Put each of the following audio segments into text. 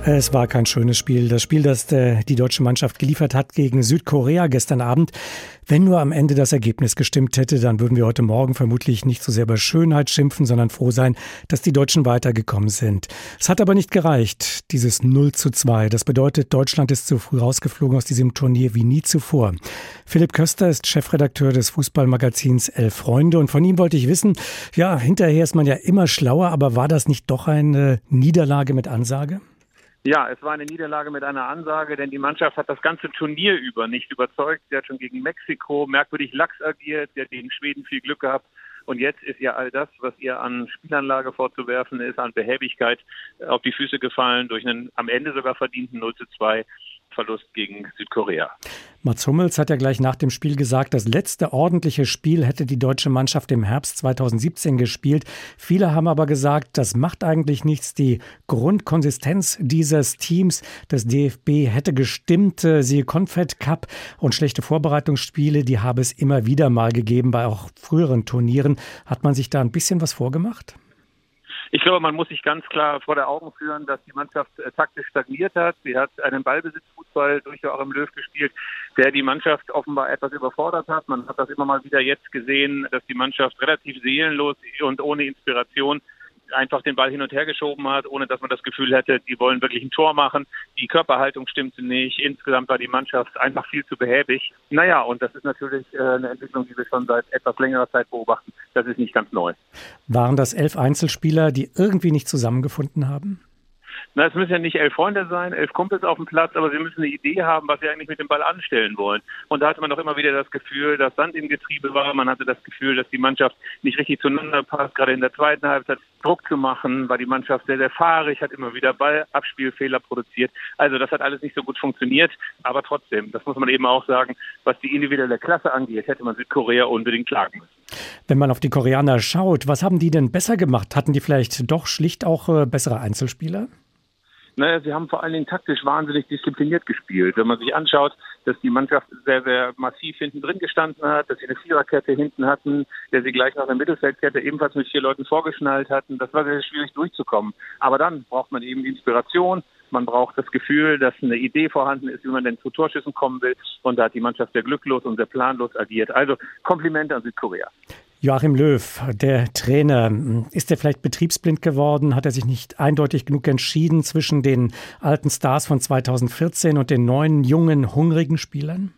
Es war kein schönes Spiel. Das Spiel, das die deutsche Mannschaft geliefert hat gegen Südkorea gestern Abend. Wenn nur am Ende das Ergebnis gestimmt hätte, dann würden wir heute Morgen vermutlich nicht so sehr über Schönheit schimpfen, sondern froh sein, dass die Deutschen weitergekommen sind. Es hat aber nicht gereicht, dieses 0:2. Das bedeutet, Deutschland ist so früh rausgeflogen aus diesem Turnier wie nie zuvor. Philipp Köster ist Chefredakteur des Fußballmagazins Elf Freunde und von ihm wollte ich wissen, ja, hinterher ist man ja immer schlauer, aber war das nicht doch eine Niederlage mit Ansage? Ja, es war eine Niederlage mit einer Ansage, denn die Mannschaft hat das ganze Turnier über nicht überzeugt. Sie hat schon gegen Mexiko merkwürdig lax agiert, sie hat gegen Schweden viel Glück gehabt. Und jetzt ist ihr all das, was ihr an Spielanlage vorzuwerfen ist, an Behäbigkeit auf die Füße gefallen durch einen am Ende sogar verdienten 0:2 Verlust gegen Südkorea. Mats Hummels hat ja gleich nach dem Spiel gesagt, das letzte ordentliche Spiel hätte die deutsche Mannschaft im Herbst 2017 gespielt. Viele haben aber gesagt, das macht eigentlich nichts. Die Grundkonsistenz dieses Teams des DFB hätte gestimmt. Siehe Confed Cup und schlechte Vorbereitungsspiele, die habe es immer wieder mal gegeben bei auch früheren Turnieren. Hat man sich da ein bisschen was vorgemacht? Ich glaube, man muss sich ganz klar vor der Augen führen, dass die Mannschaft taktisch stagniert hat. Sie hat einen Ballbesitzfußball durch Joachim Löw gespielt, der die Mannschaft offenbar etwas überfordert hat. Man hat das immer mal wieder jetzt gesehen, dass die Mannschaft relativ seelenlos und ohne Inspiration einfach den Ball hin und her geschoben hat, ohne dass man das Gefühl hätte, die wollen wirklich ein Tor machen. Die Körperhaltung stimmte nicht. Insgesamt war die Mannschaft einfach viel zu behäbig. Naja, und das ist natürlich eine Entwicklung, die wir schon seit etwas längerer Zeit beobachten. Das ist nicht ganz neu. Waren das 11 Einzelspieler, die irgendwie nicht zusammengefunden haben? Na, es müssen ja nicht 11 Freunde sein, 11 Kumpels auf dem Platz, aber sie müssen eine Idee haben, was sie eigentlich mit dem Ball anstellen wollen. Und da hatte man doch immer wieder das Gefühl, dass Sand im Getriebe war. Man hatte das Gefühl, dass die Mannschaft nicht richtig zueinander passt. Gerade in der zweiten Halbzeit Druck zu machen, war die Mannschaft sehr, sehr fahrig, hat immer wieder Ballabspielfehler produziert. Also das hat alles nicht so gut funktioniert. Aber trotzdem, das muss man eben auch sagen, was die individuelle Klasse angeht, hätte man Südkorea unbedingt schlagen müssen. Wenn man auf die Koreaner schaut, was haben die denn besser gemacht? Hatten die vielleicht doch schlicht auch bessere Einzelspieler? Naja, sie haben vor allen Dingen taktisch wahnsinnig diszipliniert gespielt. Wenn man sich anschaut, dass die Mannschaft sehr, sehr massiv hinten drin gestanden hat, dass sie eine Viererkette hinten hatten, der sie gleich nach der Mittelfeldkette ebenfalls mit 4 Leuten vorgeschnallt hatten, das war sehr schwierig durchzukommen. Aber dann braucht man eben Inspiration. Man braucht das Gefühl, dass eine Idee vorhanden ist, wie man denn zu Torschüssen kommen will. Und da hat die Mannschaft sehr glücklos und sehr planlos agiert. Also Komplimente an Südkorea. Joachim Löw, der Trainer, ist er vielleicht betriebsblind geworden? Hat er sich nicht eindeutig genug entschieden zwischen den alten Stars von 2014 und den neuen, jungen, hungrigen Spielern?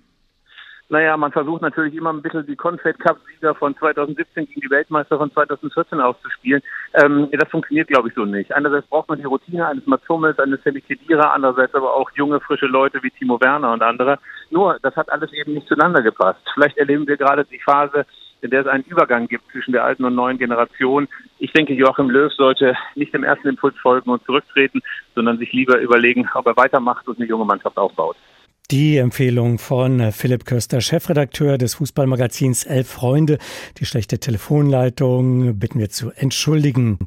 Naja, man versucht natürlich immer ein bisschen die Confed Cup-Sieger von 2017 gegen die Weltmeister von 2014 auszuspielen. Das funktioniert, glaube ich, so nicht. Einerseits braucht man die Routine eines Mats Hummels, eines Semi Khedira, andererseits aber auch junge, frische Leute wie Timo Werner und andere. Nur, das hat alles eben nicht zueinander gepasst. Vielleicht erleben wir gerade die Phase, in der es einen Übergang gibt zwischen der alten und neuen Generation. Ich denke, Joachim Löw sollte nicht dem ersten Impuls folgen und zurücktreten, sondern sich lieber überlegen, ob er weitermacht und eine junge Mannschaft aufbaut. Die Empfehlung von Philipp Köster, Chefredakteur des Fußballmagazins Elf Freunde. Die schlechte Telefonleitung bitten wir zu entschuldigen.